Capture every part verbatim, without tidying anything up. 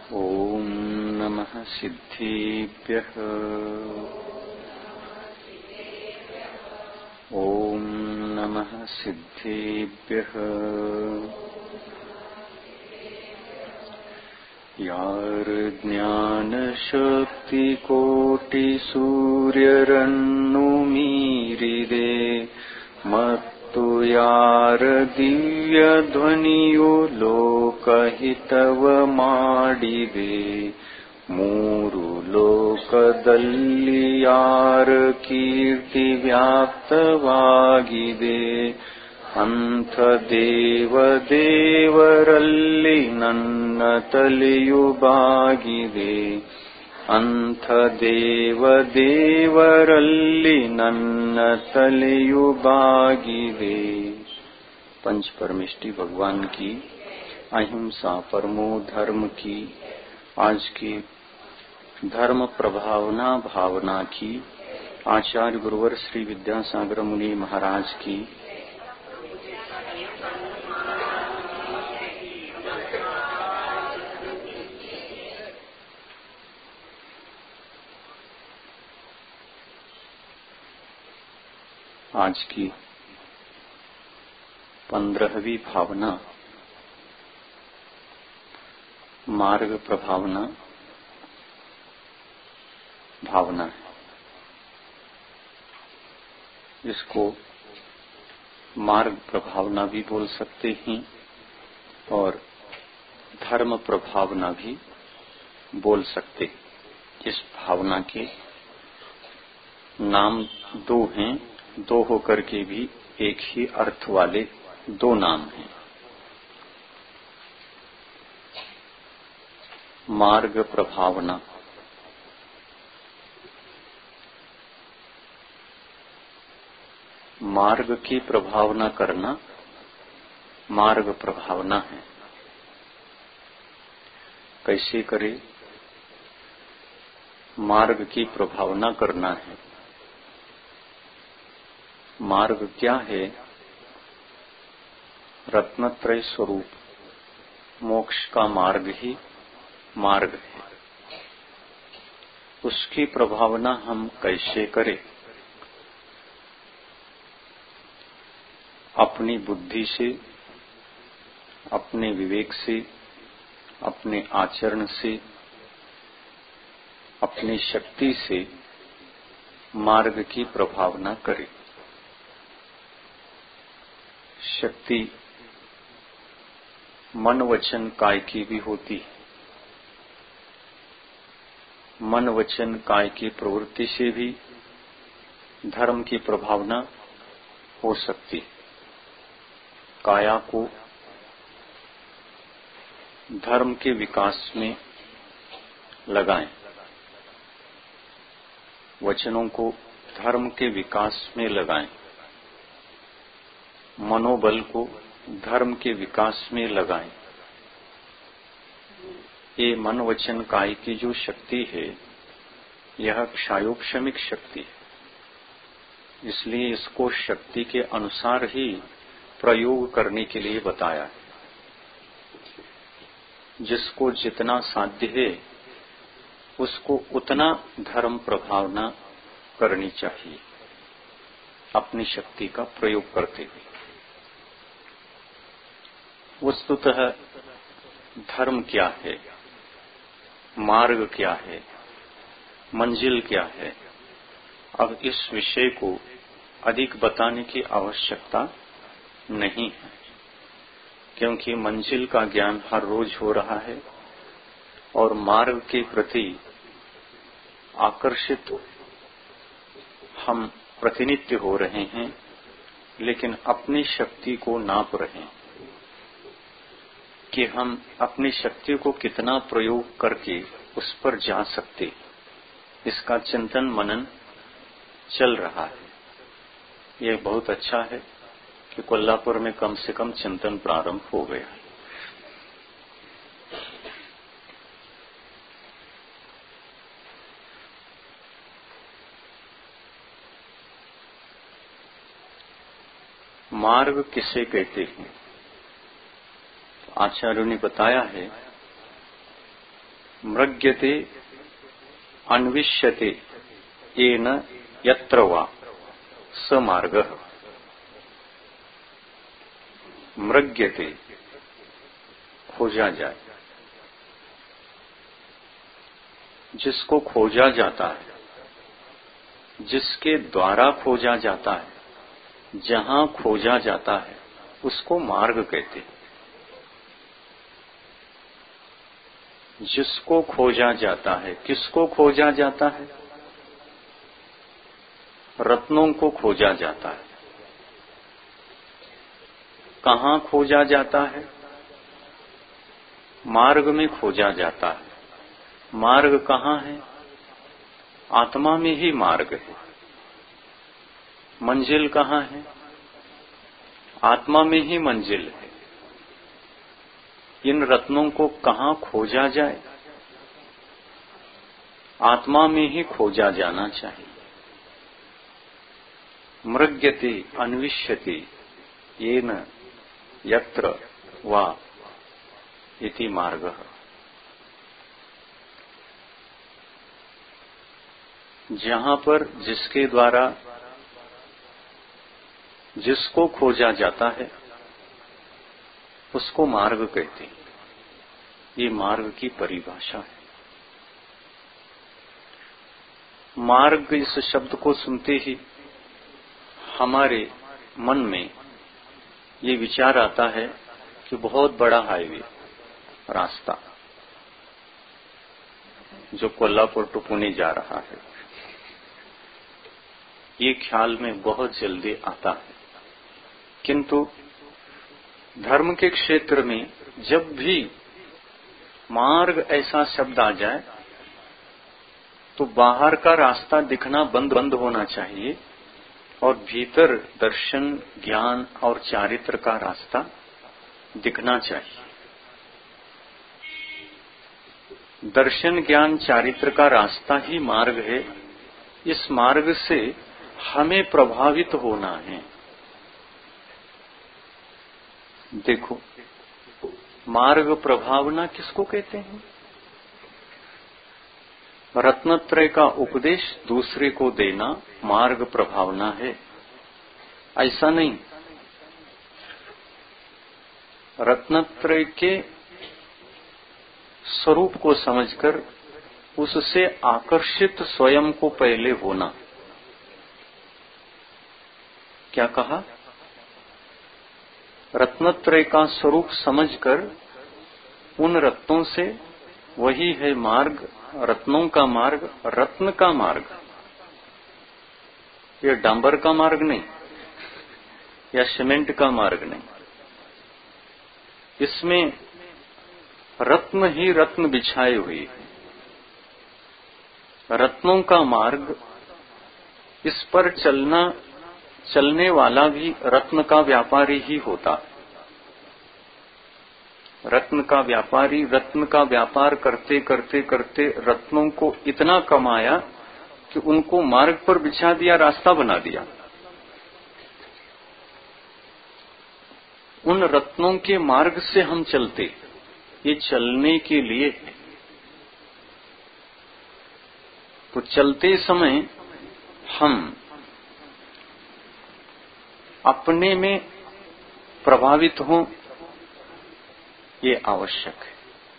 ॐ नमः सिद्धेभ्यः। ॐ नमः सिद्धेभ्यः। यार ज्ञानशक्तिकोटिसूर्यरन्नु मीरिदे ಮತ್ತು ಯಾರ ದಿವ್ಯ ಧ್ವನಿಯು ಲೋಕಹಿತವ ಮಾಡಿದೆ, ಮೂರು ಲೋಕದಲ್ಲಿ ಯಾರ ಕೀರ್ತಿ ವ್ಯಾಪ್ತವಾಗಿದೆ, ಅಂಥ ದೇವ ದೇವರಲ್ಲಿ ನನ್ನ ತಲೆಯು ಬಾಗಿದೆ, ಅಂಥ ದೇವ ದೇವರಲ್ಲಿ ನನ್ನ तलेयु बागिदे। पंच परमेष्टि भगवान की अहिंसा परमो धर्म की आज की धर्म प्रभावना भावना की आचार्य गुरुवर श्री विद्यासागर मुनि महाराज की आज की पंद्रहवीं भावना मार्ग प्रभावना भावना है। इसको मार्ग प्रभावना भी बोल सकते हैं और धर्म प्रभावना भी बोल सकते। इस भावना के नाम दो हैं, दो होकर के भी एक ही अर्थ वाले दो नाम हैं। मार्ग प्रभावना मार्ग की प्रभावना करना मार्ग प्रभावना है। कैसे करे? मार्ग की प्रभावना करना है। मार्ग क्या है? रत्नत्रय स्वरूप मोक्ष का मार्ग ही मार्ग है। उसकी प्रभावना हम कैसे करें? अपनी बुद्धि से, अपने विवेक से, अपने आचरण से, अपनी शक्ति से मार्ग की प्रभावना करें। शक्ति मन वचन काय की भी होती है। मन वचन काय की प्रवृत्ति से भी धर्म की प्रभावना हो सकती है। काया को धर्म के विकास में लगाएं, वचनों को धर्म के विकास में लगाएं, मनोबल को धर्म के विकास में लगाएं। ये मन वचन काय की जो शक्ति है यह क्षायोक्षमिक शक्ति है, इसलिए इसको शक्ति के अनुसार ही प्रयोग करने के लिए बताया है। जिसको जितना साध्य है उसको उतना धर्म प्रभावना करनी चाहिए अपनी शक्ति का प्रयोग करते हुए। वस्तुतः धर्म क्या है, मार्ग क्या है, मंजिल क्या है, अब इस विषय को अधिक बताने की आवश्यकता नहीं है, क्योंकि मंजिल का ज्ञान हर रोज हो रहा है और मार्ग के प्रति आकर्षित हम प्रतिनित्य हो रहे हैं, लेकिन अपनी शक्ति को नाप रहे हैं कि हम अपनी शक्ति को कितना प्रयोग करके उस पर जा सकते। इसका चिंतन मनन चल रहा है। यह बहुत अच्छा है कि कोल्हापुर में कम से कम चिंतन प्रारंभ हो गया। मार्ग किसे कहते हैं? आचार्यों ने बताया है मृग्यते अन्विष्यते येन यत्र वा स मार्गः। मृग्यते खोजा जाए, जिसको खोजा जाता है, जिसके द्वारा खोजा जाता है, जहां खोजा जाता है उसको मार्ग कहते हैं। जिसको खोजा जाता है, किसको खोजा जाता है? रत्नों को खोजा जाता है। कहां खोजा जाता है? मार्ग में खोजा जाता है। मार्ग कहां है? आत्मा में ही मार्ग है। मंजिल कहां है? आत्मा में ही मंजिल है। इन रत्नों को कहां खोजा जाए? आत्मा में ही खोजा जाना चाहिए। मृग्यते अन्विष्यते येन यत्र वा इति मार्गः। जहां पर जिसके द्वारा जिसको खोजा जाता है उसको मार्ग कहते हैं। ये मार्ग की परिभाषा है। मार्ग इस शब्द को सुनते ही हमारे मन में ये विचार आता है कि बहुत बड़ा हाईवे रास्ता जो कोल्हापुर टू पुणे जा रहा है, ये ख्याल में बहुत जल्दी आता है। किंतु धर्म के क्षेत्र में जब भी मार्ग ऐसा शब्द आ जाए तो बाहर का रास्ता दिखना बंद बंद होना चाहिए और भीतर दर्शन, ज्ञान और चारित्र का रास्ता दिखना चाहिए। दर्शन, ज्ञान, चारित्र का रास्ता ही मार्ग है। इस मार्ग से हमें प्रभावित होना है। देखो, मार्ग प्रभावना किसको कहते हैं? रत्नत्रय का उपदेश दूसरे को देना मार्ग प्रभावना है। ऐसा नहीं, रत्नत्रय के स्वरूप को समझकर उससे आकर्षित स्वयं को पहले होना। क्या कहा? रत्नत्रय का स्वरूप समझकर उन रत्नों से, वही है मार्ग, रत्नों का मार्ग, रत्न का मार्ग। ये डांबर का मार्ग नहीं या सीमेंट का मार्ग नहीं। इसमें रत्न ही रत्न बिछाए हुए हैं। रत्नों का मार्ग, इस पर चलना चलने वाला भी रत्न का व्यापारी ही होता। रत्न का व्यापारी रत्न का व्यापार करते करते करते रत्नों को इतना कमाया कि उनको मार्ग पर बिछा दिया, रास्ता बना दिया। उन रत्नों के मार्ग से हम चलते, ये चलने के लिए है। तो चलते समय हम अपने में प्रभावित हों, ये आवश्यक है।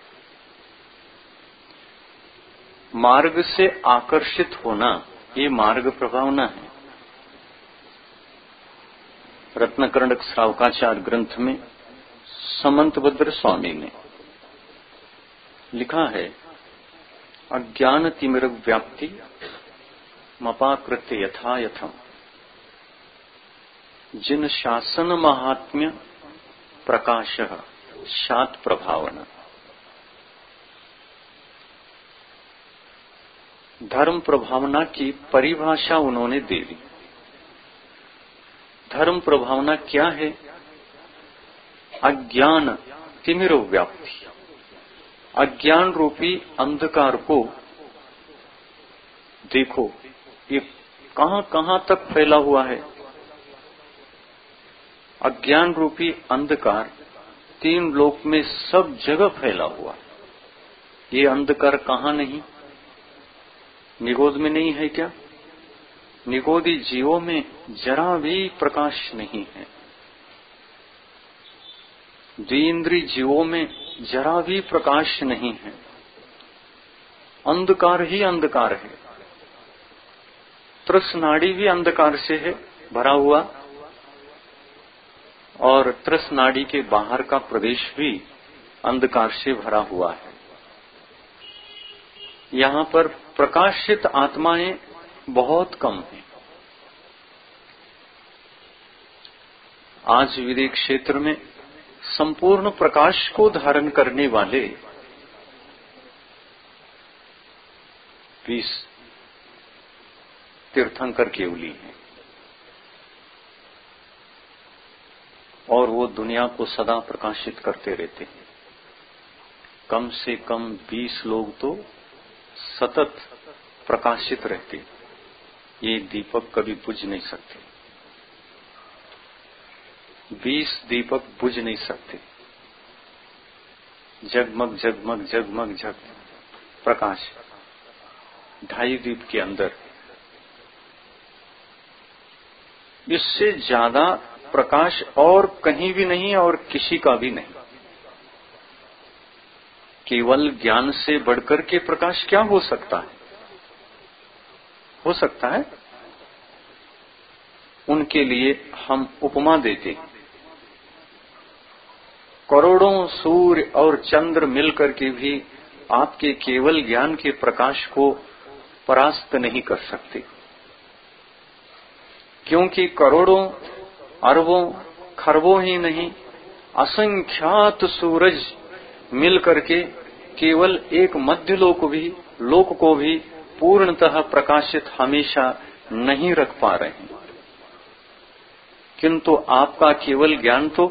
मार्ग से आकर्षित होना, ये मार्ग प्रभावना है। रत्नकर्णक श्रावकाचार्य ग्रंथ में समंतभद्र स्वामी ने लिखा है, अज्ञान तिमिर व्याप्ति मपाकृत्य यथा यथम जिन शासन महात्म्य प्रकाश शात प्रभावना। धर्म प्रभावना की परिभाषा उन्होंने दे दी। धर्म प्रभावना क्या है? अज्ञान तिमिरो व्याप्ति, अज्ञान रूपी अंधकार को देखो, ये कहां कहां तक फैला हुआ है। अज्ञान रूपी अंधकार तीन लोक में सब जगह फैला हुआ है। ये अंधकार कहाँ नहीं? निगोद में नहीं है क्या? निगोदी जीवों में जरा भी प्रकाश नहीं है। द्विइंद्रिय जीवों में जरा भी प्रकाश नहीं है। अंधकार ही अंधकार है। तृष्णाड़ी भी अंधकार से है भरा हुआ, और तृष्णाड़ी के बाहर का प्रदेश भी अंधकार से भरा हुआ है। यहाँ पर प्रकाशित आत्माएं बहुत कम हैं। आज विवेक क्षेत्र में संपूर्ण प्रकाश को धारण करने वाले बीस तीर्थंकर केवली हैं, और वो दुनिया को सदा प्रकाशित करते रहते हैं। कम से कम बीस लोग तो सतत प्रकाशित रहते। ये दीपक कभी बुझ नहीं सकते। बीस दीपक बुझ नहीं सकते। जगमग जगमग जगमग जग प्रकाश ढाई दीप के अंदर। इससे ज्यादा प्रकाश और कहीं भी नहीं और किसी का भी नहीं। केवल ज्ञान से बढ़कर के प्रकाश क्या हो सकता है? हो सकता है? उनके लिए हम उपमा देते हैं। करोड़ों सूर्य और चंद्र मिलकर के भी आपके केवल ज्ञान के प्रकाश को परास्त नहीं कर सकते, क्योंकि करोड़ों अरबों खरबों ही नहीं असंख्यात सूरज मिलकर के केवल एक मध्य लोक भी लोक को भी पूर्णतः प्रकाशित हमेशा नहीं रख पा रहे हैं। किंतु आपका केवल ज्ञान तो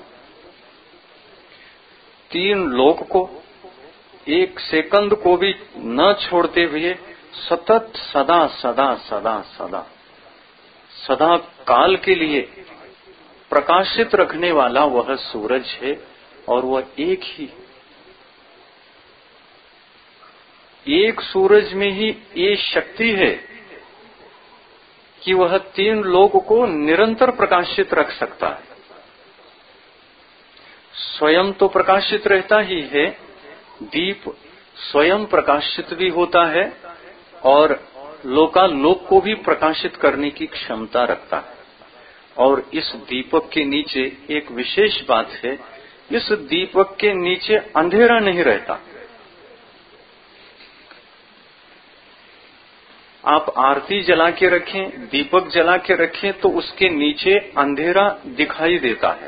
तीन लोक को एक सेकंड को भी न छोड़ते हुए सतत सदा सदा सदा सदा सदा काल के लिए प्रकाशित रखने वाला वह सूरज है। और वह एक ही एक सूरज में ही ये शक्ति है कि वह तीन लोक को निरंतर प्रकाशित रख सकता है। स्वयं तो प्रकाशित रहता ही है, दीप स्वयं प्रकाशित भी होता है और लोकालोक को भी प्रकाशित करने की क्षमता रखता है। और इस दीपक के नीचे एक विशेष बात है, इस दीपक के नीचे अंधेरा नहीं रहता। आप आरती जला के रखें, दीपक जला के रखें तो उसके नीचे अंधेरा दिखाई देता है।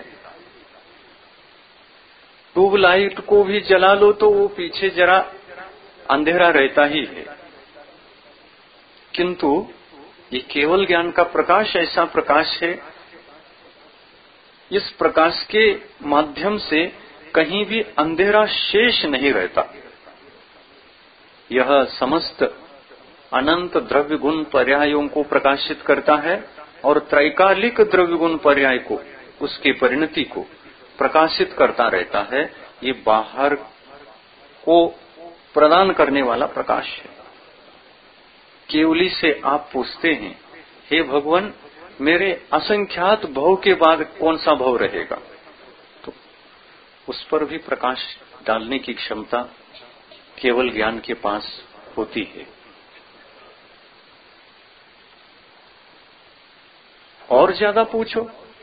ट्यूबलाइट को भी जला लो तो वो पीछे जरा अंधेरा रहता ही है। किंतु ये केवल ज्ञान का प्रकाश ऐसा प्रकाश है, इस प्रकाश के माध्यम से कहीं भी अंधेरा शेष नहीं रहता। यह समस्त अनंत द्रव्य गुण पर्यायों को प्रकाशित करता है और त्रैकालिक द्रव्य गुण पर्याय को, उसके परिणति को प्रकाशित करता रहता है। ये बाहर को प्रदान करने वाला प्रकाश है। केवली से आप पूछते हैं, हे भगवान, मेरे असंख्यात भव के बाद कौन सा भव रहेगा? तो उस पर भी प्रकाश डालने की क्षमता केवल ज्ञान के पास होती है। और ज्यादा पूछो,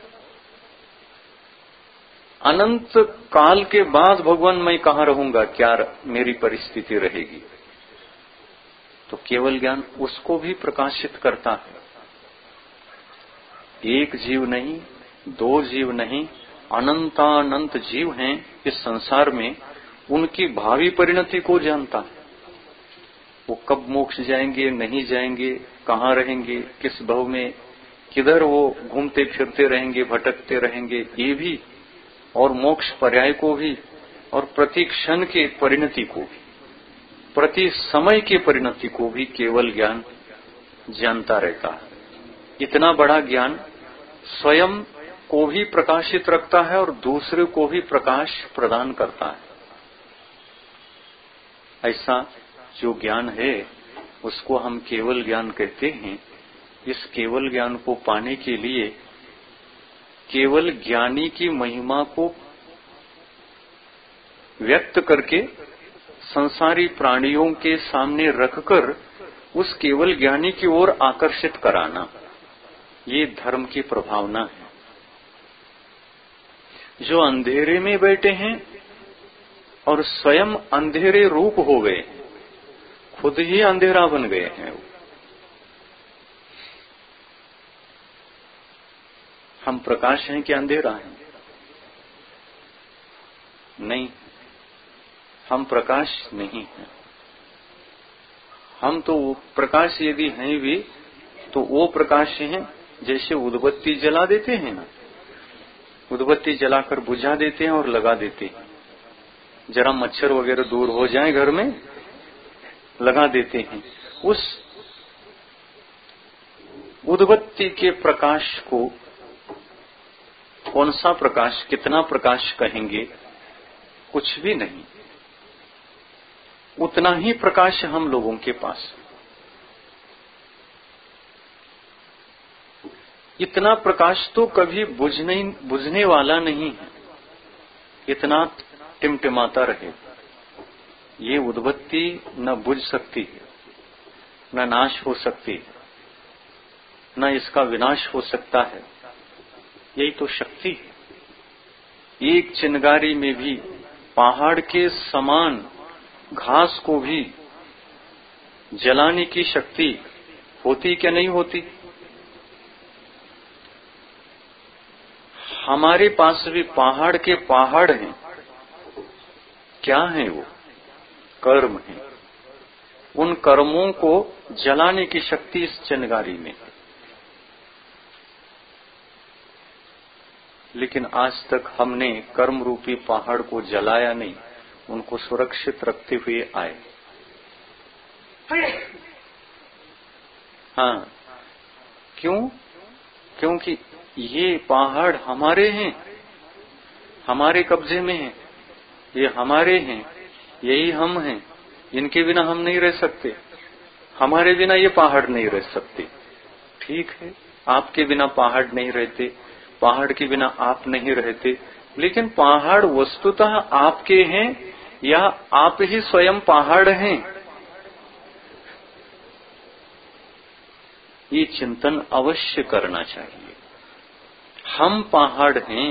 अनंत काल के बाद भगवान मैं कहाँ रहूंगा, क्या मेरी परिस्थिति रहेगी? तो केवल ज्ञान उसको भी प्रकाशित करता है। एक जीव नहीं, दो जीव नहीं, अनंतानंत जीव हैं इस संसार में। उनकी भावी परिणति को जानता है। वो कब मोक्ष जाएंगे, नहीं जाएंगे, कहाँ रहेंगे, किस भव में, किधर वो घूमते फिरते रहेंगे, भटकते रहेंगे, ये भी, और मोक्ष पर्याय को भी, और प्रति क्षण के परिणति को भी, प्रति समय की परिणति को भी केवल ज्ञान जानता रहता है। इतना बड़ा ज्ञान स्वयं को भी प्रकाशित रखता है और दूसरे को भी प्रकाश प्रदान करता है। ऐसा जो ज्ञान है उसको हम केवल ज्ञान कहते हैं। इस केवल ज्ञान को पाने के लिए केवल ज्ञानी की महिमा को व्यक्त करके संसारी प्राणियों के सामने रखकर उस केवल ज्ञानी की ओर आकर्षित कराना, ये धर्म की प्रभावना है। जो अंधेरे में बैठे हैं और स्वयं अंधेरे रूप हो गए, खुद ही अंधेरा बन गए हैं। हम प्रकाश हैं कि अंधेरा है? नहीं, हम प्रकाश नहीं हैं। हम तो प्रकाश यदि हैं भी तो वो प्रकाश हैं जैसे उदबत्ती जला देते हैं ना, उदबत्ती जलाकर बुझा देते हैं और लगा देते हैं। जरा मच्छर वगैरह दूर हो जाए घर में, लगा देते हैं। उस उदबत्ती के प्रकाश को कौन सा प्रकाश, कितना प्रकाश कहेंगे? कुछ भी नहीं। उतना ही प्रकाश हम लोगों के पास। इतना प्रकाश तो कभी बुझने बुझने वाला नहीं है, इतना टिमटिमाता रहे। ये उदबत्ती न बुझ सकती है, न नाश हो सकती है, न इसका विनाश हो सकता है। यही तो शक्ति है। एक चिंगारी में भी पहाड़ के समान घास को भी जलाने की शक्ति होती क्या नहीं होती? हमारे पास भी पहाड़ के पहाड़ हैं। क्या है वो? कर्म है। उन कर्मों को जलाने की शक्ति इस चिंगारी में। लेकिन आज तक हमने कर्म रूपी पहाड़ को जलाया नहीं, उनको सुरक्षित रखते हुए आए। हाँ, क्यों? क्योंकि ये पहाड़ हमारे हैं, हमारे कब्जे में हैं, ये हमारे हैं, यही हम हैं। इनके बिना हम नहीं रह सकते, हमारे बिना ये पहाड़ नहीं रह सकते। ठीक है, आपके बिना पहाड़ नहीं रहते, पहाड़ के बिना आप नहीं रहते, लेकिन पहाड़ वस्तुतः आपके हैं या आप ही स्वयं पहाड़ हैं? ये चिंतन अवश्य करना चाहिए। हम पहाड़ हैं,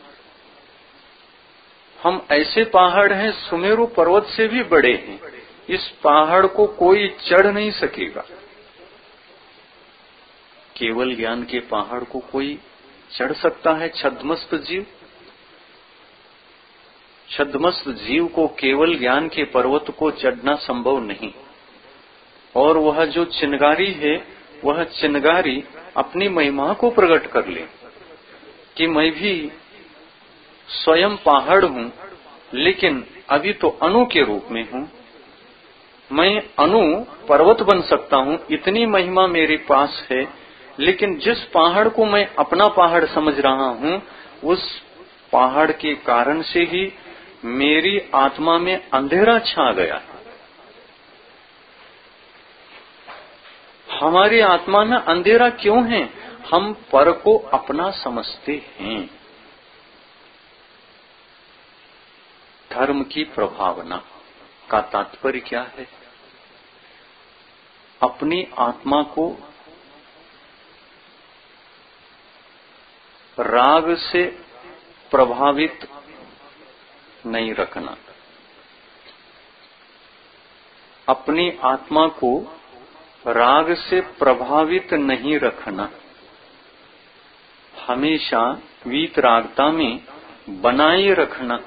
हम ऐसे पहाड़ हैं सुमेरु पर्वत से भी बड़े हैं। इस पहाड़ को कोई चढ़ नहीं सकेगा। केवल ज्ञान के पहाड़ को कोई चढ़ सकता है? छद्मस्त जीव। छद्मस्त जीव को केवल ज्ञान के पर्वत को चढ़ना संभव नहीं। और वह जो चिंगारी है, वह चिंगारी अपनी महिमा को प्रकट कर ले कि मैं भी स्वयं पहाड़ हूं, लेकिन अभी तो अणु के रूप में हूं। मैं अणु पर्वत बन सकता हूं, इतनी महिमा मेरे पास है। लेकिन जिस पहाड़ को मैं अपना पहाड़ समझ रहा हूं, उस पहाड़ के कारण से ही मेरी आत्मा में अंधेरा छा गया। हमारी आत्मा में अंधेरा क्यों है? हम पर को अपना समझते हैं। धर्म की प्रभावना का तात्पर्य क्या है? अपनी आत्मा को राग से प्रभावित नहीं रखना, अपनी आत्मा को राग से प्रभावित नहीं रखना, हमेशा वीतरागता में बनाए रखना,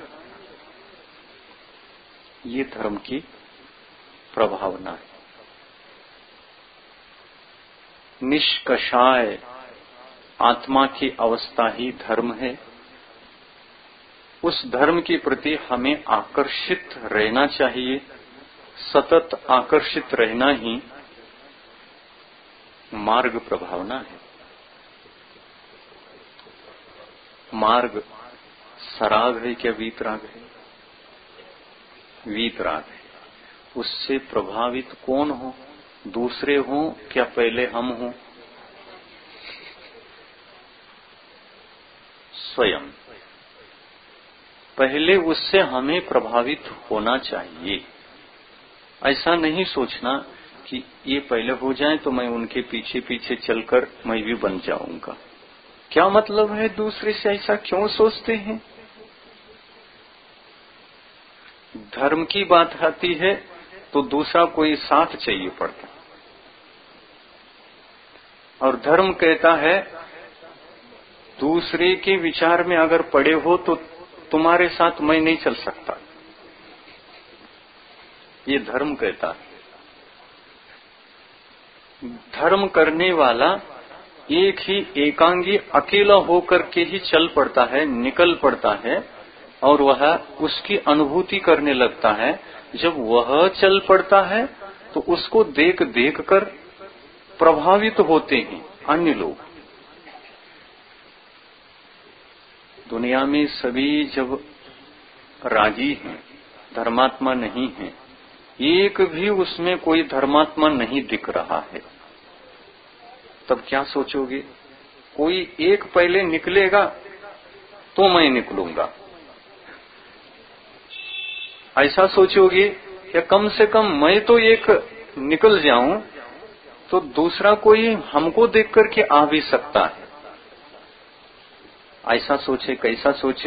ये धर्म की प्रभावना है। निष्कषाय आत्मा की अवस्था ही धर्म है। उस धर्म के प्रति हमें आकर्षित रहना चाहिए। सतत आकर्षित रहना ही मार्ग प्रभावना है। मार्ग सराग है क्या वीतराग है? वीतराग है। उससे प्रभावित कौन हो? दूसरे हों क्या पहले हम हों? स्वयं। पहले उससे हमें प्रभावित होना चाहिए। ऐसा नहीं सोचना कि ये पहले हो जाए तो मैं उनके पीछे पीछे चलकर मैं भी बन जाऊंगा। क्या मतलब है? दूसरे से ऐसा क्यों सोचते हैं? धर्म की बात आती है तो दूसरा कोई साथ चाहिए पड़ता, और धर्म कहता है दूसरे के विचार में अगर पड़े हो तो तुम्हारे साथ मैं नहीं चल सकता। ये धर्म कहता है। धर्म करने वाला एक ही एकांगी अकेला होकर के ही चल पड़ता है, निकल पड़ता है, और वह उसकी अनुभूति करने लगता है। जब वह चल पड़ता है तो उसको देख देख कर प्रभावित होते हैं अन्य लोग। दुनिया में सभी जब राजी हैं, धर्मात्मा नहीं है, एक भी उसमें कोई धर्मात्मा नहीं दिख रहा है, तब क्या सोचोगे? कोई एक पहले निकलेगा तो मैं निकलूंगा, ऐसा सोचोगे? या कम से कम मैं तो एक निकल जाऊं तो दूसरा कोई हमको देख करके आ भी सकता है, ऐसा सोचे? कैसा सोचे?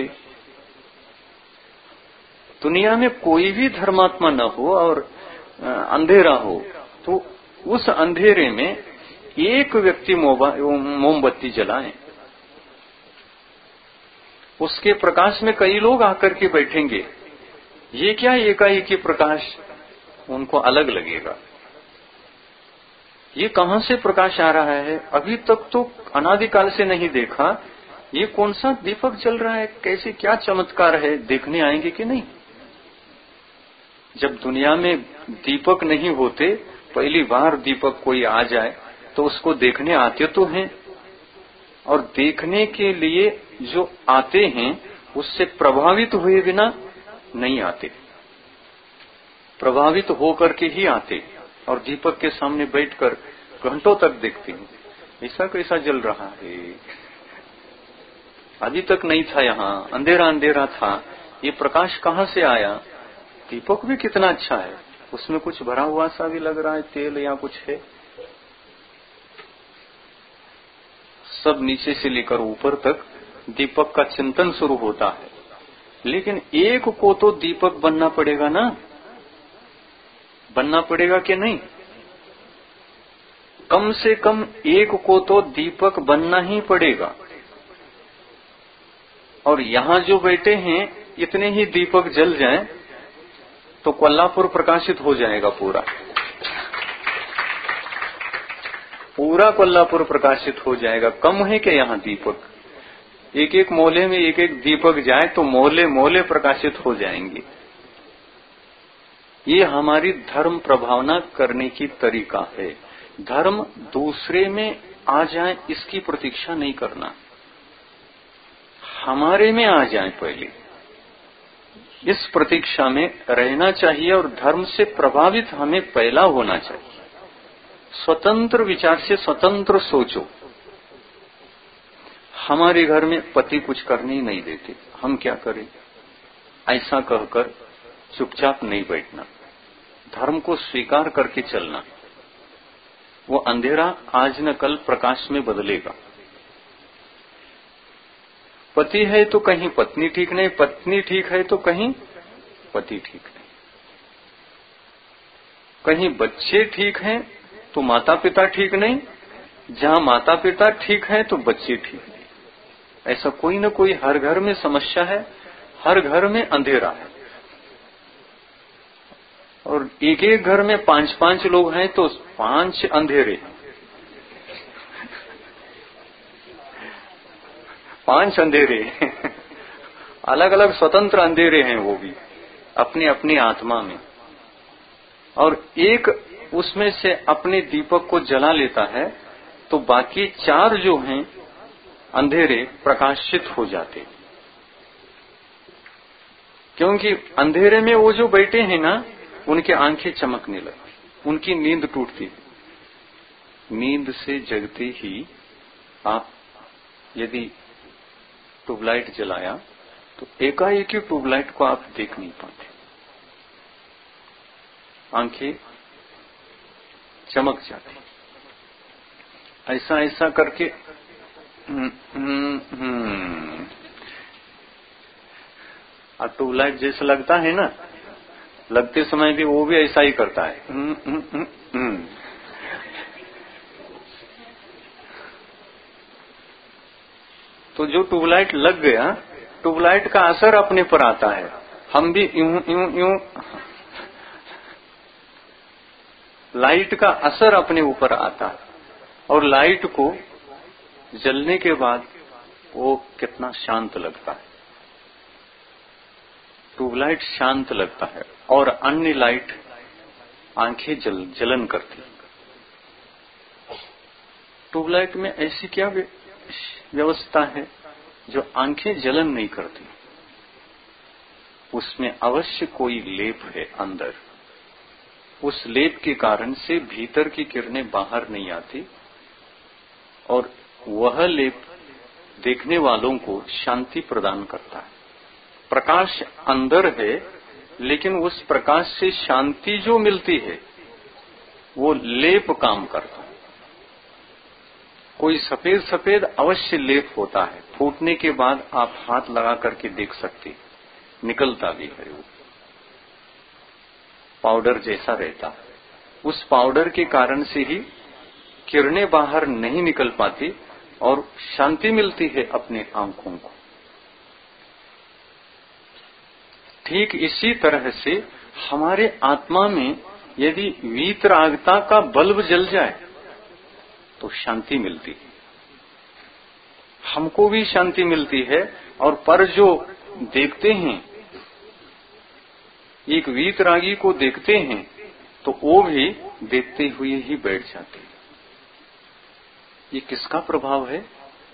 दुनिया में कोई भी धर्मात्मा न हो और अंधेरा हो तो उस अंधेरे में एक व्यक्ति मोमबत्ती जलाए, उसके प्रकाश में कई लोग आकर के बैठेंगे। ये क्या एकाएकी प्रकाश उनको अलग लगेगा? ये कहां से प्रकाश आ रहा है? अभी तक तो अनादिकाल से नहीं देखा। ये कौन सा दीपक जल रहा है? कैसे, क्या चमत्कार है? देखने आएंगे कि नहीं? जब दुनिया में दीपक नहीं होते, पहली बार दीपक कोई आ जाए तो उसको देखने आते तो हैं, और देखने के लिए जो आते हैं उससे प्रभावित हुए बिना नहीं आते, प्रभावित होकर के ही आते, और दीपक के सामने बैठकर घंटों तक देखते हैं ऐसा कैसा जल रहा है, अभी तक नहीं था, यहाँ अंधेरा अंधेरा था, ये प्रकाश कहाँ से आया? दीपक भी कितना अच्छा है, उसमें कुछ भरा हुआ सा भी लग रहा है, तेल या कुछ है। सब नीचे से लेकर ऊपर तक दीपक का चिंतन शुरू होता है, लेकिन एक को तो दीपक बनना पड़ेगा ना, बनना पड़ेगा कि नहीं? कम से कम एक को तो दीपक बनना ही पड़ेगा। और यहाँ जो बैठे हैं इतने ही दीपक जल जाएं तो कोल्हापुर प्रकाशित हो जाएगा, पूरा पूरा कोल्हापुर प्रकाशित हो जाएगा। कम है कि यहाँ दीपक? एक एक मोहल्ले में एक एक दीपक जाए तो मोहल्ले मोहल्ले प्रकाशित हो जाएंगे। ये हमारी धर्म प्रभावना करने की तरीका है। धर्म दूसरे में आ जाए इसकी प्रतीक्षा नहीं करना, हमारे में आ जाए पहले, इस प्रतीक्षा में रहना चाहिए। और धर्म से प्रभावित हमें पहला होना चाहिए। स्वतंत्र विचार से स्वतंत्र सोचो। हमारे घर में पति कुछ करने ही नहीं देते, हम क्या करें? ऐसा कहकर चुपचाप नहीं बैठना, धर्म को स्वीकार करके चलना। वो अंधेरा आज न कल प्रकाश में बदलेगा। पति है तो कहीं पत्नी ठीक नहीं, पत्नी ठीक है तो कहीं पति ठीक नहीं, कहीं बच्चे ठीक हैं तो माता पिता ठीक नहीं, जहां माता पिता ठीक हैं तो बच्चे ठीक नहीं। ऐसा कोई न कोई हर घर में समस्या है, हर घर में अंधेरा है। और एक एक घर में पांच पांच लोग हैं तो पांच अंधेरे हैं, पांच अंधेरे अलग अलग स्वतंत्र अंधेरे हैं, वो भी अपनी अपनी आत्मा में। और एक उसमें से अपने दीपक को जला लेता है तो बाकी चार जो हैं अंधेरे प्रकाशित हो जाते। क्योंकि अंधेरे में वो जो बैठे हैं ना, उनकी आंखें चमकने लगती, उनकी नींद टूटती। नींद से जगते ही आप यदि ट्यूबलाइट जलाया तो एकाएक ही ट्यूबलाइट को आप देख नहीं पाते, आंखें चमक जाती। ऐसा ऐसा करके हम्म हम्म हम्म और ट्यूबलाइट जैसा लगता है ना, लगते समय भी वो भी ऐसा ही करता है। हम्म हम्म हम्म तो जो ट्यूबलाइट लग गया, ट्यूबलाइट का असर अपने पर आता है। हम भी यूं यूं यूं लाइट का असर अपने ऊपर आता है, और लाइट को जलने के बाद वो कितना शांत लगता है। ट्यूबलाइट शांत लगता है और अन्य लाइट आंखें जल, जलन करती। ट्यूबलाइट में ऐसी क्या व्यवस्था है जो आंखें जलन नहीं करती? उसमें अवश्य कोई लेप है अंदर। उस लेप के कारण से भीतर की किरणें बाहर नहीं आती, और वह लेप देखने वालों को शांति प्रदान करता है। प्रकाश अंदर है, लेकिन उस प्रकाश से शांति जो मिलती है वो लेप काम करता है। कोई सफेद सफेद अवश्य लेप होता है, फूटने के बाद आप हाथ लगा करके देख सकते, निकलता भी है। वो पाउडर जैसा रहता है। उस पाउडर के कारण से ही किरणें बाहर नहीं निकल पाती और शांति मिलती है अपने आंखों को। ठीक इसी तरह से हमारे आत्मा में यदि वीतरागता का बल्ब जल जाए तो शांति मिलती है, हमको भी शांति मिलती है। और पर जो देखते हैं, एक वीतरागी को देखते हैं तो वो भी देखते हुए ही बैठ जाते हैं। ये किसका प्रभाव है?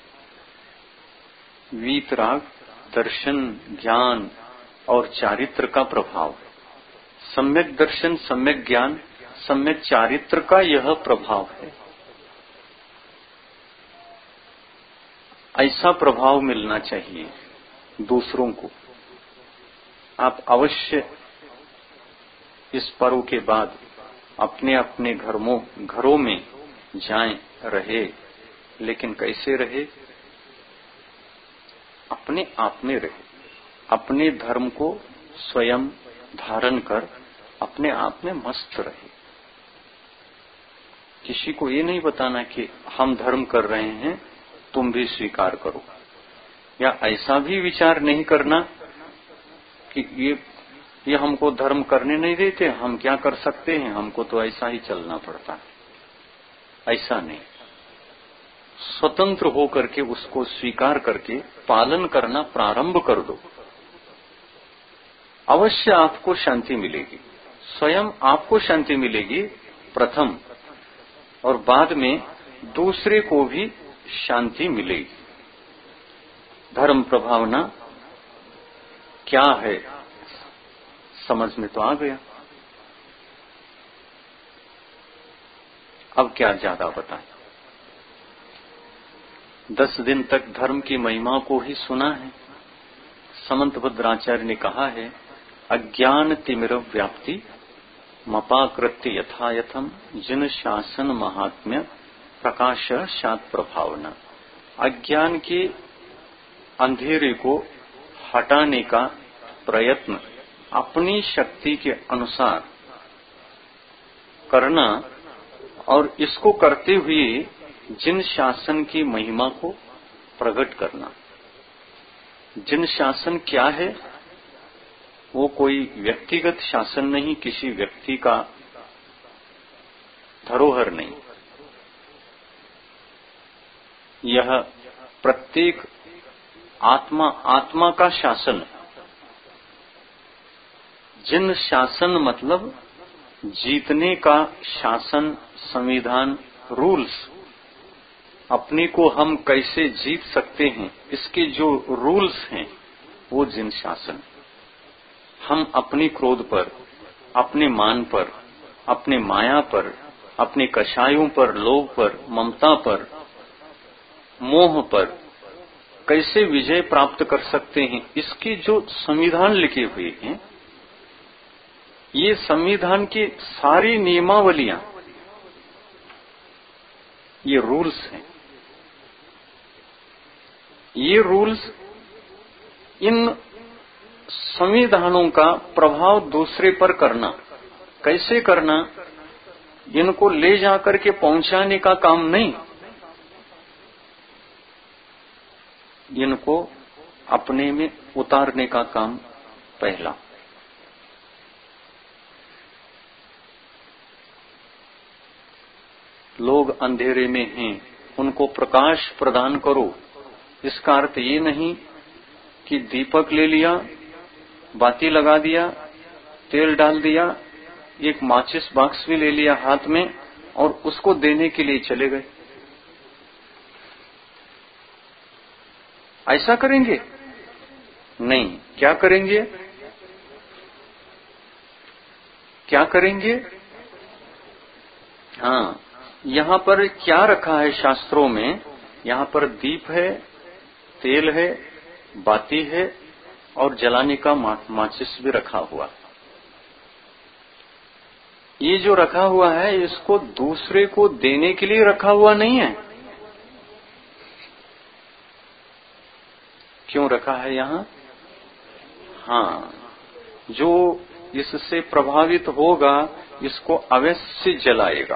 वीतराग दर्शन, ज्ञान और चारित्र का प्रभाव है। सम्यक दर्शन, सम्यक ज्ञान, सम्यक चारित्र का यह प्रभाव है। ऐसा प्रभाव मिलना चाहिए दूसरों को। आप अवश्य इस पर्व के बाद अपने अपने घरों घरों में जाएं, रहे, लेकिन कैसे रहे? अपने आप में रहे, अपने धर्म को स्वयं धारण कर अपने आप में मस्त रहे। किसी को ये नहीं बताना कि हम धर्म कर रहे हैं, तुम भी स्वीकार करो, या ऐसा भी विचार नहीं करना कि ये ये हमको धर्म करने नहीं देते, हम क्या कर सकते हैं, हमको तो ऐसा ही चलना पड़ता है। ऐसा नहीं, स्वतंत्र होकर के उसको स्वीकार करके पालन करना प्रारंभ कर दो। अवश्य आपको शांति मिलेगी, स्वयं आपको शांति मिलेगी प्रथम, और बाद में दूसरे को भी शांति मिलेगी। धर्म प्रभावना क्या है समझ में तो आ गया। अब क्या ज्यादा बताएं। दस दिन तक धर्म की महिमा को ही सुना है। समंत भद्राचार्य ने कहा है, अज्ञान तिमिर व्याप्ति मपाकृत्य यथायथम जिन शासन महात्म्य प्रकाशात प्रभावना। अज्ञान के अंधेरे को हटाने का प्रयत्न अपनी शक्ति के अनुसार करना, और इसको करते हुए जिन शासन की महिमा को प्रकट करना। जिन शासन क्या है? वो कोई व्यक्तिगत शासन नहीं, किसी व्यक्ति का धरोहर नहीं। यह प्रत्येक आत्मा आत्मा का शासन है। जिन शासन मतलब जीतने का शासन, संविधान, रूल्स। अपने को हम कैसे जीत सकते हैं, इसके जो रूल्स हैं वो जिन शासन। हम अपनी क्रोध पर, अपने मान पर, अपने माया पर, अपने कषायों पर, लोभ पर, ममता पर, मोह पर कैसे विजय प्राप्त कर सकते हैं, इसके जो संविधान लिखे हुए हैं, ये संविधान की सारी नियमावलियां, ये रूल्स हैं। ये रूल्स, इन संविधानों का प्रभाव दूसरे पर करना, कैसे करना, इनको ले जाकर के पहुंचाने का काम नहीं, इनको अपने में उतारने का काम पहला। लोग अंधेरे में हैं, उनको प्रकाश प्रदान करो। इसका अर्थ ये नहीं कि दीपक ले लिया, बाती लगा दिया, तेल डाल दिया, एक माचिस बॉक्स भी ले लिया हाथ में और उसको देने के लिए चले गए। ऐसा करेंगे? नहीं। क्या करेंगे? क्या करेंगे? हाँ, यहाँ पर क्या रखा है शास्त्रों में? यहाँ पर दीप है, तेल है, बाती है और जलाने का माचिस भी रखा हुआ। ये जो रखा हुआ है, इसको दूसरे को देने के लिए रखा हुआ नहीं है। क्यों रखा है यहाँ? हाँ, जो इससे प्रभावित होगा इसको अवश्य जलाएगा।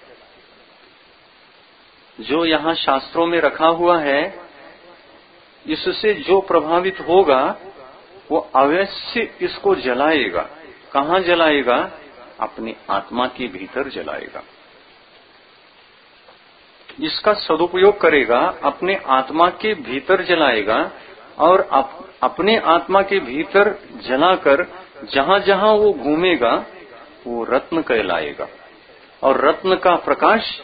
जो यहाँ शास्त्रों में रखा हुआ है, इससे जो प्रभावित होगा वो अवश्य इसको जलाएगा। कहाँ जलाएगा? अपनी आत्मा के भीतर जलाएगा। इसका सदुपयोग करेगा, अपने आत्मा के भीतर जलाएगा और अप, अपने आत्मा के भीतर जलाकर जहां जहां वो घूमेगा वो रत्न कहलाएगा। और रत्न का प्रकाश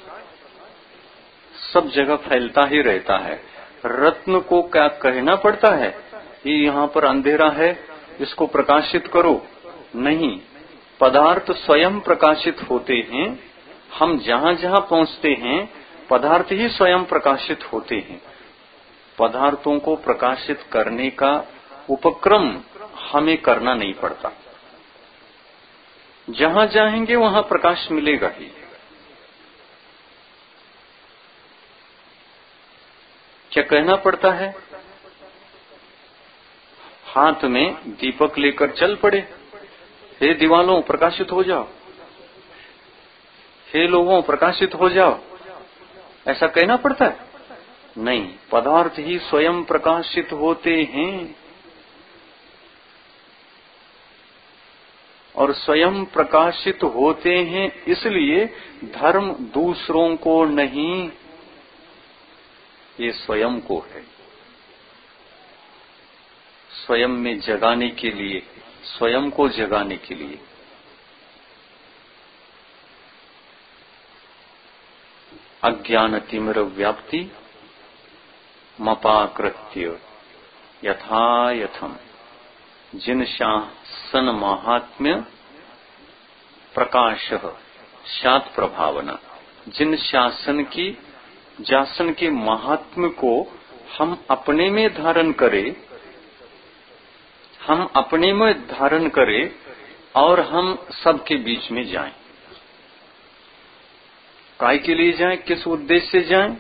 सब जगह फैलता ही रहता है। रत्न को क्या कहना पड़ता है कि यहाँ पर अंधेरा है, इसको प्रकाशित करो? नहीं, पदार्थ स्वयं प्रकाशित होते हैं। हम जहां जहां पहुंचते हैं पदार्थ ही स्वयं प्रकाशित होते हैं। पदार्थों को प्रकाशित करने का उपक्रम हमें करना नहीं पड़ता। जहां जाएंगे वहां प्रकाश मिलेगा ही। क्या कहना पड़ता है? हाथ में दीपक लेकर चल पड़े, हे दीवालों प्रकाशित हो जाओ, हे लोगों प्रकाशित हो जाओ, ऐसा कहना पड़ता है? नहीं, पदार्थ ही स्वयं प्रकाशित होते हैं। और स्वयं प्रकाशित होते हैं इसलिए धर्म दूसरों को नहीं, ये स्वयं को है। स्वयं में जगाने के लिए, स्वयं को जगाने के लिए। अज्ञान तिमिर व्याप्ति मपाकृत्य यथा यथम जिन शासन महात्म्य प्रकाश सात प्रभावना। जिन शासन की शासन के महात्म्य को हम अपने में धारण करें, हम अपने में धारण करें और हम सबके बीच में जाएं। काय के लिए जाएं? किस उद्देश्य से जाएं?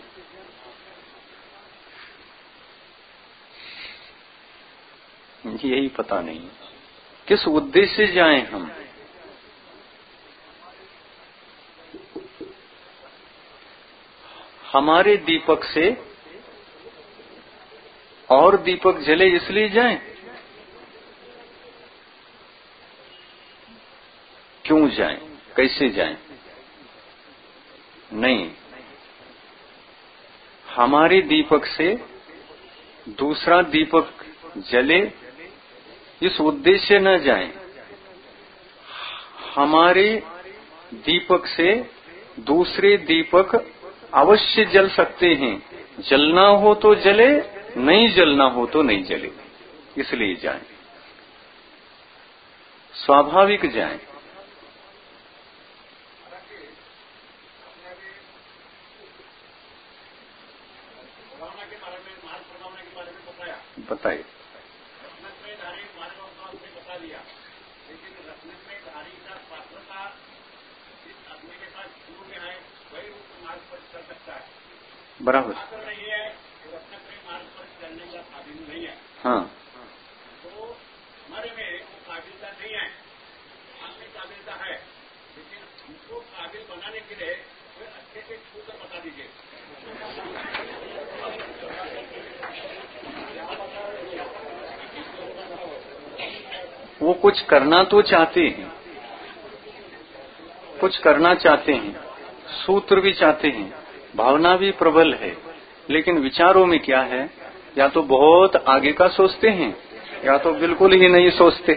यही पता नहीं किस उद्देश्य से जाएं हम। हमारे दीपक से और दीपक जले इसलिए जाएं? क्यों जाएं? कैसे जाएं? नहीं, हमारे दीपक से दूसरा दीपक जले इस उद्देश्य से न जाएं। हमारे दीपक से दूसरे दीपक अवश्य जल सकते हैं। जलना हो तो जले, नहीं जलना हो तो नहीं जले, इसलिए जाएं। स्वाभाविक जाएं। बताइए। बराबर। हाँ, तो हमारे में वो काबिलता नहीं है, आपकी काबिलता है, लेकिन हमको काबिल बनाने के लिए कोई अच्छे से छू कर बता दीजिए। वो कुछ करना तो चाहते हैं, कुछ करना चाहते हैं, सूत्र भी चाहते हैं, भावना भी प्रबल है, लेकिन विचारों में क्या है, या तो बहुत आगे का सोचते हैं या तो बिल्कुल ही नहीं सोचते।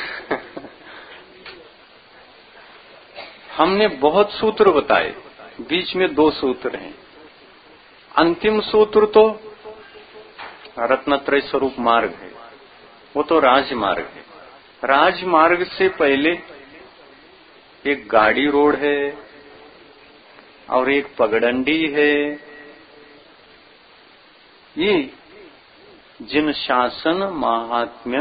हमने बहुत सूत्र बताए, बीच में दो सूत्र हैं। अंतिम सूत्र तो रत्नत्रय स्वरूप मार्ग है, वो तो राजमार्ग है। राजमार्ग से पहले एक गाड़ी रोड है और एक पगडंडी है। ये जिन शासन महात्म्य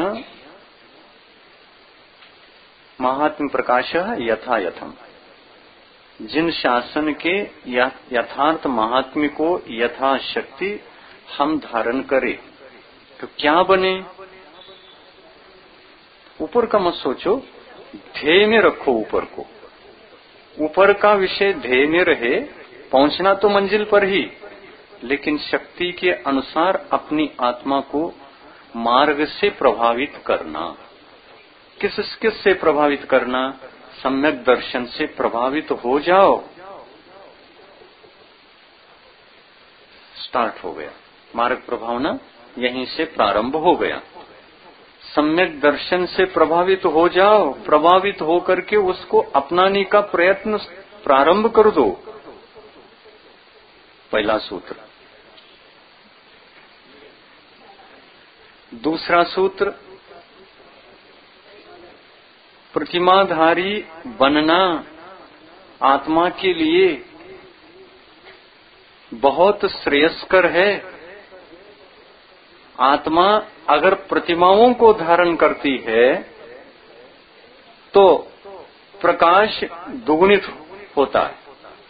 महात्म्य प्रकाश यथा यथम, जिन शासन के यथार्थ महात्म्य को यथाशक्ति हम धारण करें तो क्या बने। ऊपर का मत सोचो, ध्येय में रखो ऊपर को। ऊपर का विषय ध्येय में रहे, पहुंचना तो मंजिल पर ही, लेकिन शक्ति के अनुसार अपनी आत्मा को मार्ग से प्रभावित करना। किस किस से प्रभावित करना? सम्यक दर्शन से प्रभावित हो जाओ। स्टार्ट हो गया मार्ग प्रभावना, यहीं से प्रारंभ हो गया। सम्यक दर्शन से प्रभावित हो जाओ, प्रभावित होकर के उसको अपनाने का प्रयत्न प्रारंभ कर दो। पहला सूत्र। दूसरा सूत्र, प्रतिमाधारी बनना आत्मा के लिए बहुत श्रेयस्कर है। आत्मा अगर प्रतिमाओं को धारण करती है तो प्रकाश दुगुणित होता है,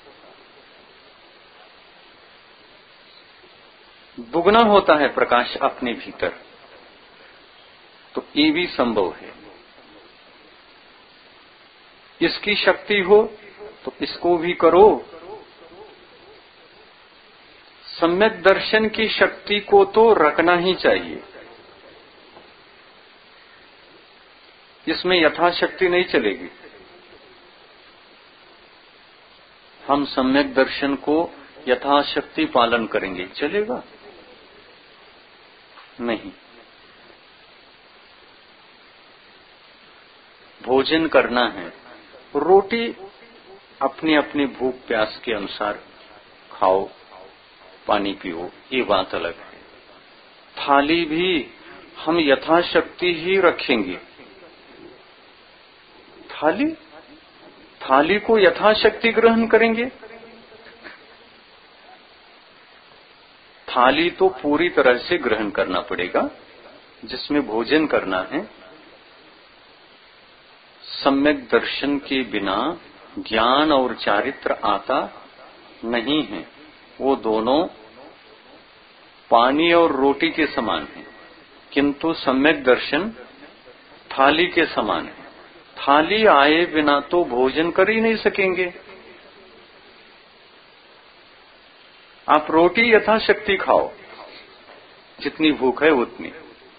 दुगना होता है प्रकाश अपने भीतर। तो ये भी संभव है। इसकी शक्ति हो तो इसको भी करो। सम्यक दर्शन की शक्ति को तो रखना ही चाहिए, इसमें यथाशक्ति नहीं चलेगी। हम सम्यक दर्शन को यथाशक्ति पालन करेंगे, चलेगा नहीं। भोजन करना है, रोटी अपनी अपनी भूख प्यास के अनुसार खाओ, पानी पियो, ये बात अलग है। थाली भी हम यथाशक्ति ही रखेंगे। थाली थाली को यथाशक्ति ग्रहण करेंगे। थाली तो पूरी तरह से ग्रहण करना पड़ेगा जिसमें भोजन करना है। सम्यक दर्शन के बिना ज्ञान और चारित्र आता नहीं है। वो दोनों पानी और रोटी के समान है, किंतु सम्यक दर्शन थाली के समान है। थाली आए बिना तो भोजन कर ही नहीं सकेंगे। आप रोटी यथाशक्ति खाओ, जितनी भूख है उतनी,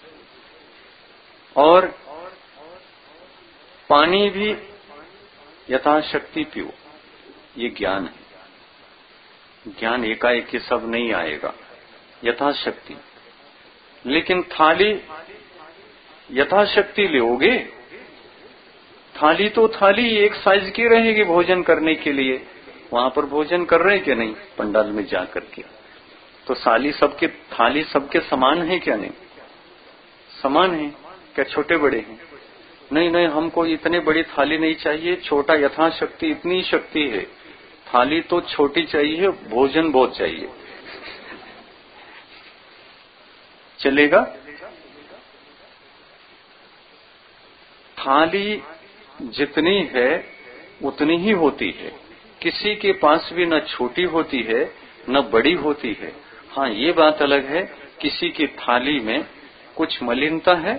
और पानी भी यथाशक्ति पियो। ये ज्ञान है। ज्ञान एकाएक के सब नहीं आएगा, यथाशक्ति। लेकिन थाली यथाशक्ति लोगे, थाली तो थाली एक साइज की रहेगी भोजन करने के लिए। वहां पर भोजन कर रहे क्या नहीं, पंडाल में जा करके, तो थाली सबके थाली सबके समान है क्या? नहीं समान है। क्या छोटे बड़े हैं? नहीं नहीं, हमको इतने बड़ी थाली नहीं चाहिए, छोटा यथाशक्ति इतनी शक्ति है, थाली तो छोटी चाहिए, भोजन बहुत चाहिए। चलेगा? थाली जितनी है उतनी ही होती है, किसी के पास भी न छोटी होती है न बड़ी होती है। हाँ, ये बात अलग है, किसी की थाली में कुछ मलिनता है,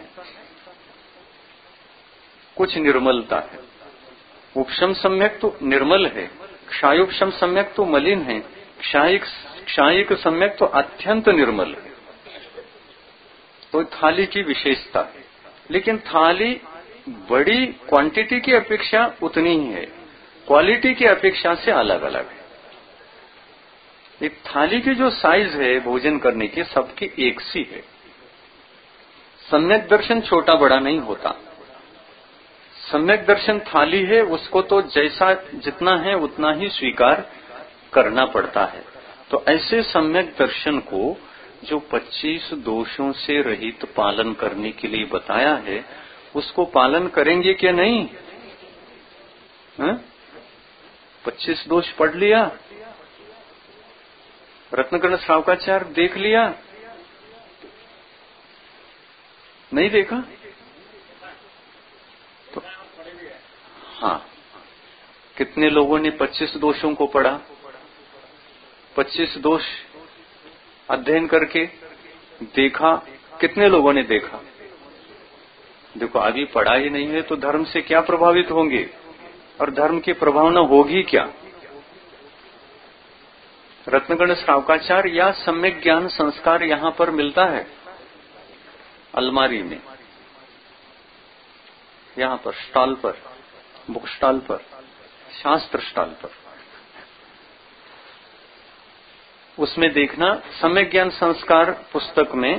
कुछ निर्मलता है। उपशम सम्यक तो निर्मल है, क्षायुपशम सम्यक तो मलिन है, क्षायिक क्षायिक सम्यक तो अत्यंत निर्मल है। तो थाली की विशेषता है, लेकिन थाली बड़ी क्वांटिटी की अपेक्षा उतनी ही है, क्वालिटी की अपेक्षा से अलग अलग है। एक थाली की जो साइज है भोजन करने की सबकी एक सी है। सम्यक दर्शन छोटा बड़ा नहीं होता। सम्यक दर्शन थाली है, उसको तो जैसा जितना है उतना ही स्वीकार करना पड़ता है। तो ऐसे सम्यक दर्शन को जो पच्चीस दोषों से रहित पालन करने के लिए बताया है, उसको पालन करेंगे क्या नहीं? पच्चीस दोष पढ़ लिया, रत्नकर्ण श्रावकाचार्य देख लिया, नहीं देखा? तो हाँ, कितने लोगों ने पच्चीस दोषों को पढ़ा? पच्चीस दोष अध्ययन करके देखा, कितने लोगों ने देखा? देखो, अभी पढ़ा ही नहीं है तो धर्म से क्या प्रभावित होंगे, और धर्म की प्रभावना होगी क्या? रत्नकर्ण श्रावकाचार्य या सम्यक ज्ञान संस्कार यहां पर मिलता है अलमारी में, यहां पर स्टॉल पर, बुक स्टॉल पर, शास्त्र स्टॉल पर, उसमें देखना। सम्यक ज्ञान संस्कार पुस्तक में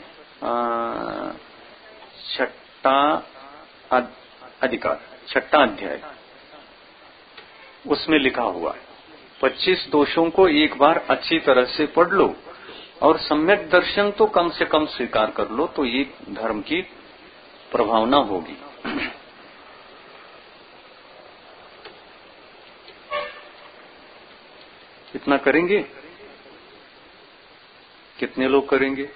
छठा अधिकार, छठा अध्याय, उसमें लिखा हुआ है पच्चीस दोषों को एक बार अच्छी तरह से पढ़ लो और सम्यक दर्शन तो कम से कम स्वीकार कर लो, तो ये धर्म की प्रभावना होगी। इतना करेंगे? कितने लोग करेंगे?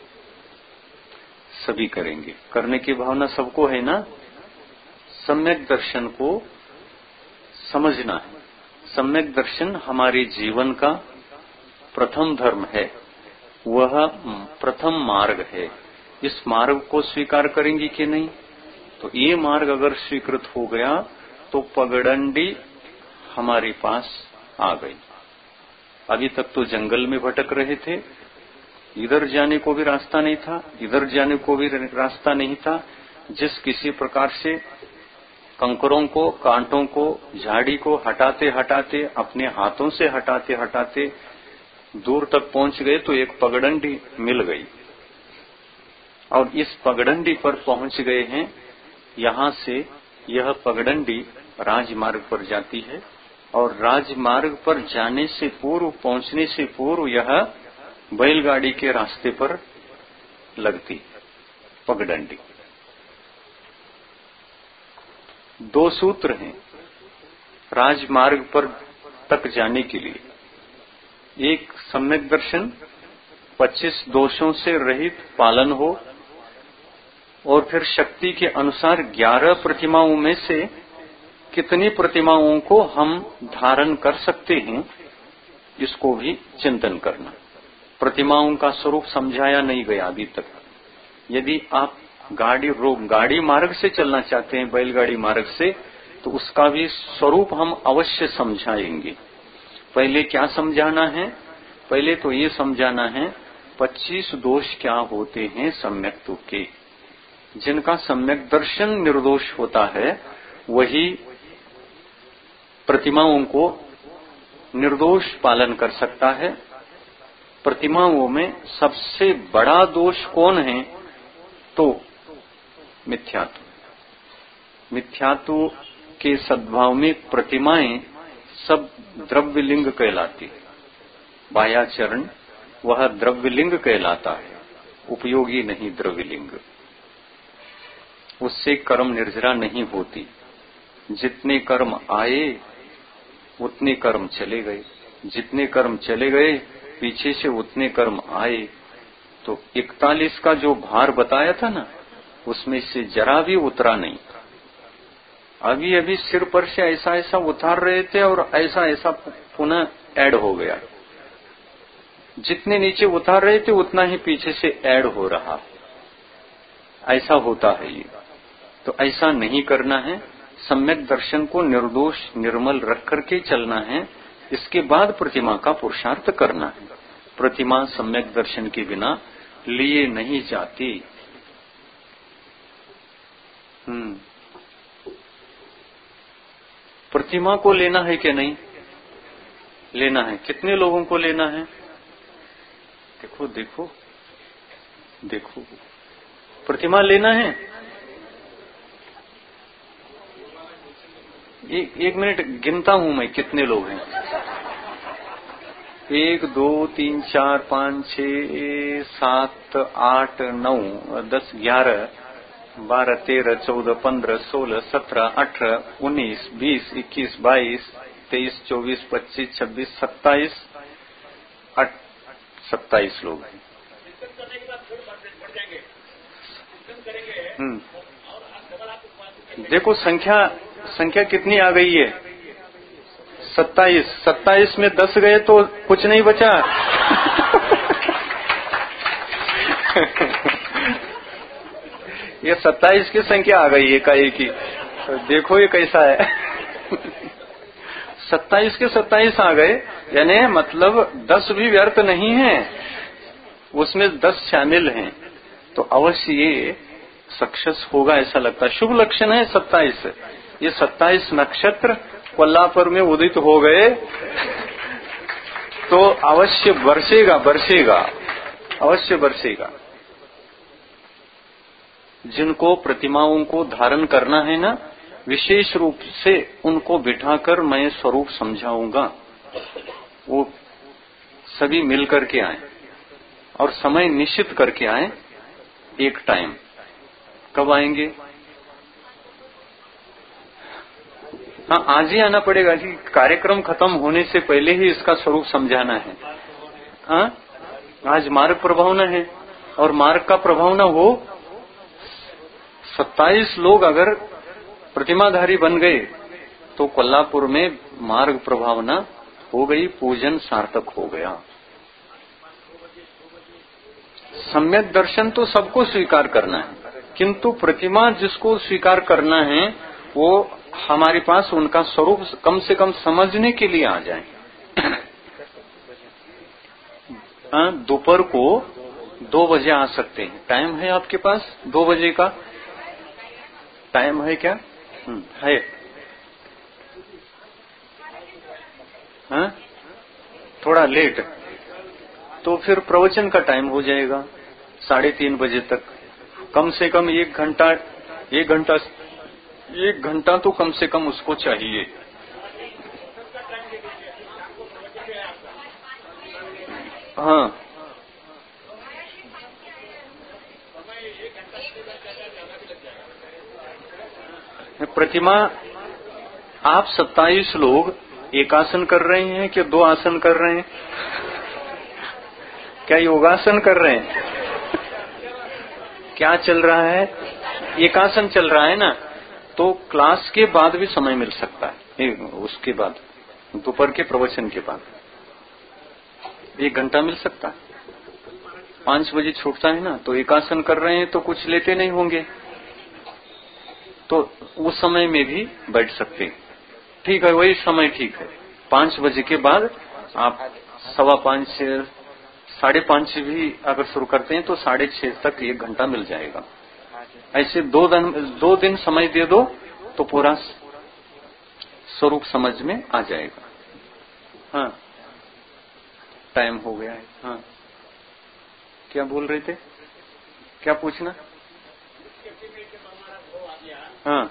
सभी करेंगे। करने की भावना सबको है ना? सम्यक दर्शन को समझना है। सम्यक दर्शन हमारे जीवन का प्रथम धर्म है, वह प्रथम मार्ग है। इस मार्ग को स्वीकार करेंगी कि नहीं? तो ये मार्ग अगर स्वीकृत हो गया तो पगडंडी हमारे पास आ गई। अभी तक तो जंगल में भटक रहे थे, इधर जाने को भी रास्ता नहीं था, इधर जाने को भी रास्ता नहीं था। जिस किसी प्रकार से कंकरों को, कांटों को, झाड़ी को हटाते हटाते, अपने हाथों से हटाते हटाते दूर तक पहुंच गए तो एक पगडंडी मिल गई, और इस पगडंडी पर पहुंच गए हैं। यहां से यह पगडंडी राजमार्ग पर जाती है, और राजमार्ग पर जाने से पूर्व, पहुंचने से पूर्व यह बैलगाड़ी के रास्ते पर लगती पगडंडी। दो सूत्र हैं राजमार्ग पर तक जाने के लिए। एक, सम्यक दर्शन, पच्चीस दोषों से रहित पालन हो, और फिर शक्ति के अनुसार ग्यारह प्रतिमाओं में से कितनी प्रतिमाओं को हम धारण कर सकते हैं, इसको भी चिंतन करना। प्रतिमाओं का स्वरूप समझाया नहीं गया अभी तक। यदि आप गाड़ी रोक गाड़ी मार्ग से चलना चाहते हैं, बैलगाड़ी मार्ग से, तो उसका भी स्वरूप हम अवश्य समझाएंगे। पहले क्या समझाना है? पहले तो ये समझाना है पच्चीस दोष क्या होते हैं सम्यक्त्व के। जिनका सम्यक दर्शन निर्दोष होता है वही प्रतिमाओं को निर्दोष पालन कर सकता है। प्रतिमाओं में सबसे बड़ा दोष कौन है? तो मिथ्यात्व। मिथ्यात्व के सद्भाव में प्रतिमाएं सब द्रव्यलिंग कहलाती है। बाह्याचरण वह द्रव्यलिंग कहलाता है, उपयोगी नहीं द्रव्यलिंग। उससे कर्म निर्जरा नहीं होती। जितने कर्म आए उतने कर्म चले गए, जितने कर्म चले गए पीछे से उतने कर्म आए। तो इकतालीस का जो भार बताया था ना, उसमें से जरा भी उतरा नहीं। अभी अभी सिर पर से ऐसा ऐसा उतार रहे थे और ऐसा ऐसा पुनः ऐड हो गया। जितने नीचे उतार रहे थे उतना ही पीछे से ऐड हो रहा। ऐसा होता है ये। तो ऐसा नहीं करना है। सम्यक दर्शन को निर्दोष निर्मल रख करके चलना है। इसके बाद प्रतिमा का पुरुषार्थ करना है। प्रतिमा सम्यक दर्शन के बिना लिए नहीं जाती। हम्म प्रतिमा को लेना है कि नहीं लेना है? कितने लोगों को लेना है? देखो देखो देखो, प्रतिमा लेना है। ए, एक मिनट गिनता हूं मैं कितने लोग हैं। एक दो तीन चार पाँच छः सात आठ नौ दस ग्यारह बारह तेरह चौदह पंद्रह सोलह सत्रह अठारह उन्नीस बीस इक्कीस बाईस तेईस चौबीस पच्चीस छब्बीस सत्ताईस सत्ताईस लोग हैं। हम्म देखो संख्या संख्या कितनी आ गई है? सत्ताईस। सत्ताईस में दस गए तो कुछ नहीं बचा। ये सत्ताईस की संख्या आ गई एकाएक ही। तो देखो ये कैसा है। सत्ताईस के सत्ताईस आ गए, यानी मतलब दस भी व्यर्थ नहीं है, उसमें दस शामिल हैं। तो अवश्य ये सक्सेस होगा ऐसा लगता है। शुभ लक्षण है सत्ताईस। ये सत्ताईस नक्षत्र कोल्हापुर में उदित हो गए तो अवश्य बरसेगा बरसेगा अवश्य बरसेगा। जिनको प्रतिमाओं को धारण करना है ना, विशेष रूप से उनको बिठाकर मैं स्वरूप समझाऊंगा। वो सभी मिल करके आए और समय निश्चित करके आए। एक टाइम कब आएंगे? हाँ, आज ही आना पड़ेगा कि कार्यक्रम खत्म होने से पहले ही इसका स्वरूप समझाना है। हाँ, आज मार्ग प्रभावना है और मार्ग का प्रभावना हो। सत्ताईस लोग अगर प्रतिमाधारी बन गए तो कोल्हापुर में मार्ग प्रभावना हो गई, पूजन सार्थक हो गया। सम्यक दर्शन तो सबको स्वीकार करना है, किंतु प्रतिमा जिसको स्वीकार करना है वो हमारे पास उनका स्वरूप कम से कम समझने के लिए आ जाए। दोपहर को दो बजे आ सकते हैं। टाइम है आपके पास? दो बजे का टाइम है क्या? है। हाँ, थोड़ा लेट तो फिर प्रवचन का टाइम हो जाएगा साढ़े तीन बजे तक। कम से कम एक घंटा एक घंटा एक घंटा तो कम से कम उसको चाहिए। हाँ, प्रतिमा आप सत्ताईस लोग एक आसन कर रहे हैं कि दो आसन कर रहे हैं? क्या योगासन कर रहे हैं? क्या चल रहा है? एक आसन चल रहा है ना। तो क्लास के बाद भी समय मिल सकता है, उसके बाद दोपहर के प्रवचन के बाद एक घंटा मिल सकता है। पांच बजे छूटता है ना, तो एक आसन कर रहे हैं तो कुछ लेते नहीं होंगे, तो उस समय में भी बैठ सकते हैं। ठीक है, वही समय ठीक है। पांच बजे के बाद आप सवा पांच से साढ़े पांच से भी अगर शुरू करते हैं तो साढ़े छह तक एक घंटा मिल जाएगा। ऐसे दो दिन दो दिन समय दे दो तो पूरा स्वरूप समझ में आ जाएगा। हाँ, टाइम हो गया है। हाँ, क्या बोल रहे थे? क्या पूछना? हाँ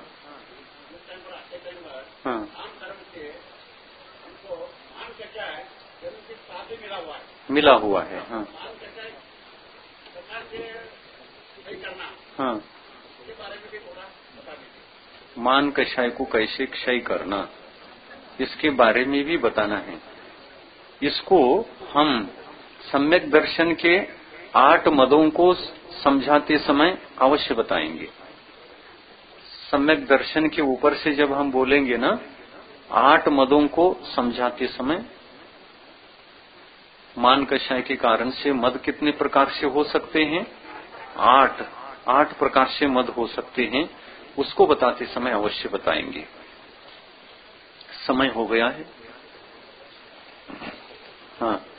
हाँ मिला हुआ है। हाँ हाँ मान कषाय को कैसे क्षय करना, इसके बारे में भी बताना है। इसको हम सम्यक दर्शन के आठ मदों को समझाते समय अवश्य बताएंगे। सम्यक दर्शन के ऊपर से जब हम बोलेंगे ना, आठ मदों को समझाते समय, मान कषाय के कारण से मद कितने प्रकार से हो सकते हैं? आठ आठ प्रकार से मद हो सकते हैं, उसको बताते समय अवश्य बताएंगे। समय हो गया है। हाँ।